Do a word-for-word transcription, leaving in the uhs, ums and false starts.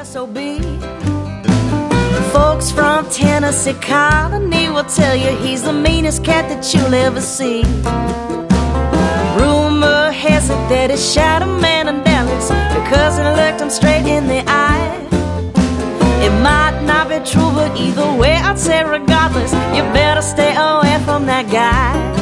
S O B. Folks from Tennessee Colony will tell you he's the meanest cat that you'll ever see. Rumor has it that he shot a man in Dallas because he looked him straight in the eye. It might not be true, but either way I'd say regardless, you better stay away from that guy.